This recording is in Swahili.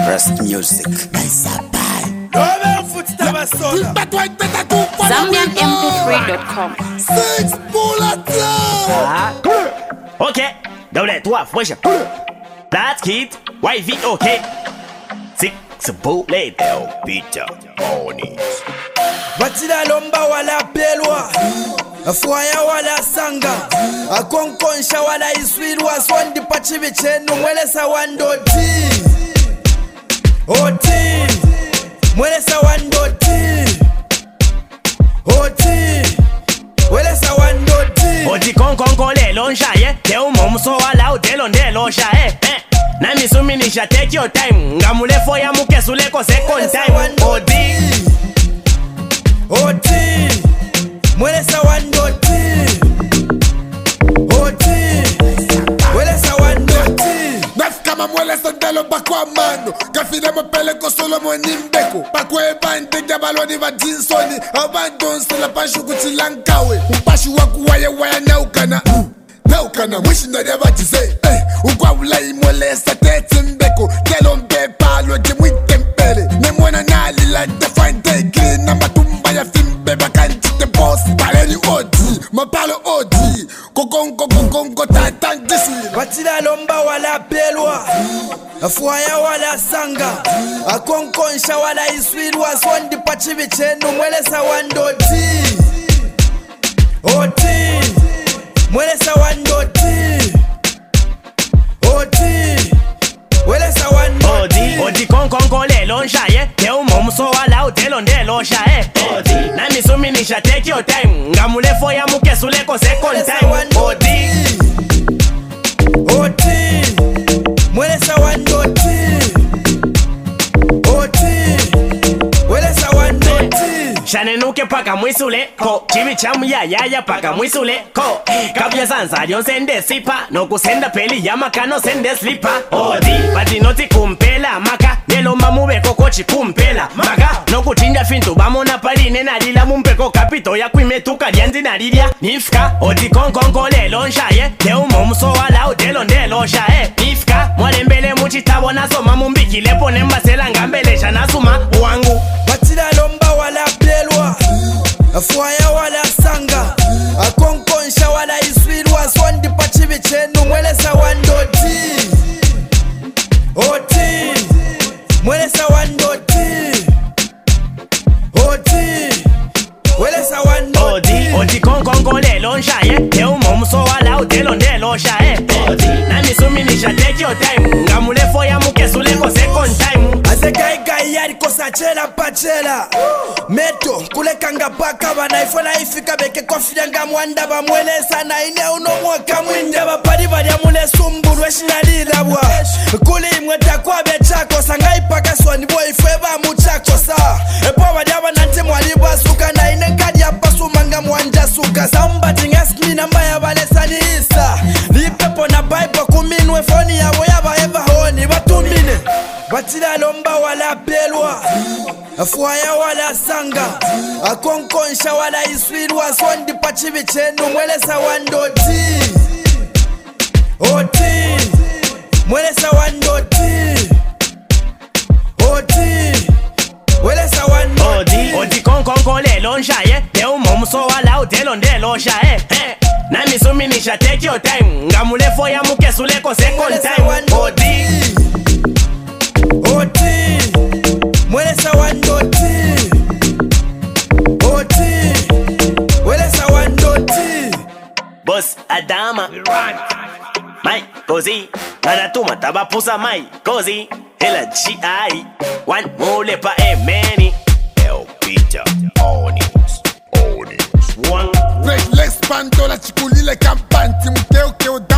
Rest music. ZambianMP3.com. 6 pour la table. Ok, double 3 fresh. That's kid, YV ok. 6 bullet. El Peter Oni. Batila lomba wala pelwa, afuaya wala sanga, akonkonsha wala iswirwa, swandi pachivi chenu mwelesa wandoti. Oti, mwelesa wandoti. Oti, mwelesa wandoti. Oti kon lelo nshaye, te umomso wala utelo ndelo shaye. Nami suminisha take your time, ngamule foya mukesuleko second time. Oti. Oti, mwelesa wandoti. Oti, mwelesa wandoti. Naf kama mwelesa ndalo bakwa mano, kafile mapele ko solo mweni mbeko. Pakwe bande jabaloni va jinsoni, abandonse la pashu kutilankawe. Upashu waku waya naukana. Naukana mwishi na deva jise. Ukwa ulai mwelesa tete mbeko. Telo mbe palo jemwite mpele. Nemwana nali la define day green na matumba ya fimbe bakanti te boss. Pareli odi, mapalo odi. Kokonko tatan jisi. Batila lomba wala pelwa, afuaya wala sanga, akonkonsha wala iswirwa, swandi pachivi chenu mwelesa wandoti. Oti, mwelesa wandoti. Oti, mwelesa wandoti. Oti kon lelo nshaye, te umomso wala utelo ndelo shaye. Oti, nami suminisha take your time, ngamule foya mukesuleko second time. Oti. Oti, mwelesa wandoti. Oti, mwelesa wandoti. Shanenuke paka mwisule ko chivi chamu ya paka mwisule ko kabya zanza lyonsende sipa nokusenda peli yamakano sende slipa. Odi bati noti kumpela maka nelo mamube koko chikumpela maka nokutinda fintu bamona paline nalila mumpeko kapito ya kwimetuka lyanzi nalilya nifka. Odi kon lelo nshaye te umomso wala utelo ndelo shaye nifka. Mwalembele muchitabo nasoma mumbikilepo nembasela ngambelesha nasuma wangu. Batila lomba wala pelwa, afuaya wala sanga, akonkonsha wala iswirwa, swandi pachivi chenu mwelesa wandoti. Oti, mwelesa wandoti. Oti, mwelesa wandoti. Oti kon lelo nshaye, te umomso wala utelo ndelo shaye. Oti, nami suminisha take your time, ngamule foya mukesuleko second time. Azegaigai yari kosachela pachela meto kulekanga paka banaifola ifika beke kofidanga mwanda bamwelesa na ine uno mwaka mwinde bapali balya mule sumbulwe shinalilabwa kuli imwe takwa bechako sangai paka swani boy feba muchako sa epo balya banante mwalibwa suka na ine kadi apasumanga mwanja suka somebody ask me namba ya balesani isa lipepo na bible kuminwe foni yabo yaba eva honi batumine. Batila lomba wala pelwa, afuaya wala sanga, akonkonsha wala iswirwa, swandi pachivi chenu mwelesa wandoti. Oti, mwelesa wandoti. Oti, mwelesa wandoti. Oti kon lelo nshaye, te umomso wala utelo ndelo shaye. Nami suminisha take your time, ngamule foya mukesuleko second time. Oti. Oti, mwelesa wandoti. Oti, mwelesa wandoti. Boss Adama Mai così Naratuma tabapusa mai così E la G.I. One mole pa e many El Peter Oni. One Break l'expando la chikulile kampanti mkeo